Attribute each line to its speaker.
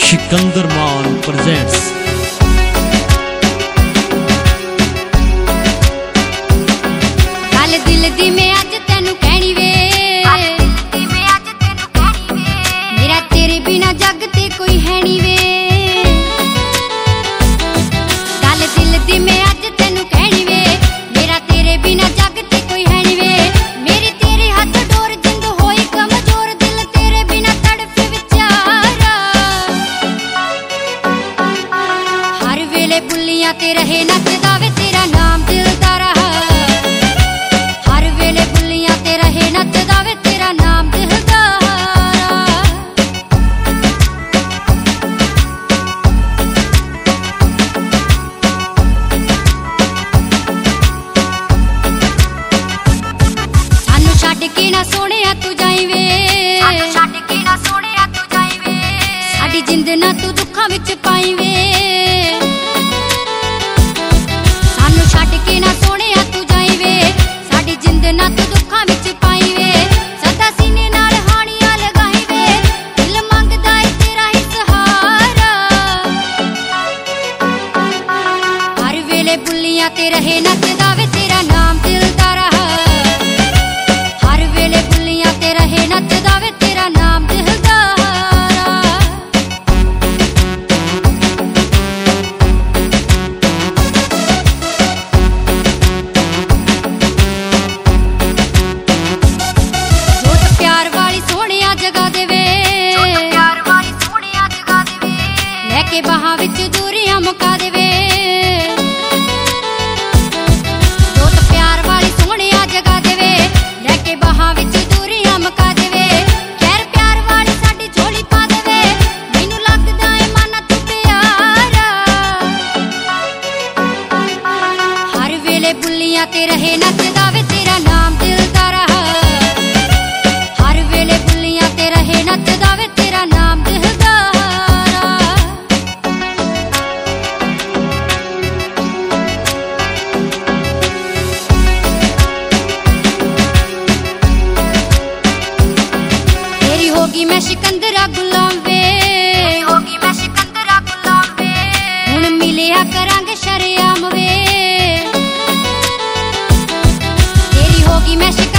Speaker 1: सिकंदर मान प्रेजेंट्स।
Speaker 2: गल दिल दी मैं अज तेनू कहनी वे, मेरा तेरे बिना जग ते कोई है नी वे। गल दिल दी मैं अज तेनू कहनी वे, मेरा तेरे बिना जग ते कोई है नी वे। मेरे तेरे हाथ डोर जिंद होई कमजोर, दिल तेरे बिना तड़फे विचारा। हर वेले बुल्लियां ते रहे नचदा वे तेरा नाम दिल दा रहा। हर वेले बुल्लियां ते रहे नचदा वे तेरा नाम दिल दा रहा। सानू छड्ड के ना सोहणिया तू जाई वे, साडी जिंद ना तू दुखां विच पाई वे। सानू छड्ड के ना सोहणिया तू जाई वे, साडी जिंद ना तू दुखां विच पाई वे। सदा सीने नाल हानियां लगाई वे, दिल मंगदा ए तेरा ही सहारा। हर वेले बुल्लियां ते रहे नचदा वे तेरा नाम दिल दा रहा। हर वेले बुल्लियां ते रहे नचदा वे तेरा नाम दिल दा रहा। जोत प्यार वाली सोहणिया जगा देवे, लेके बाहां विच दूरियां मुका देवे। जोत प्यार वाली सोहणिया जगा देवे, लेके बाहां विच दूरियां मुका देवे। खैर प्यार वाली साडी झोली पा देवे, मैनू लगदा ए मन तू प्यारा। हर वेले बुल्लियां ते रहे नचदा वे तेरा नाम दिल दा रहा। हर वेले बुल्लियां ते रहे नचदा वे तेरा नाम दिल दा रहा। तेरी होगी मैं सिकंदरा गुलाम वे, हुण मिलिया करांगे शरेआम वे। तेरी होगी मैं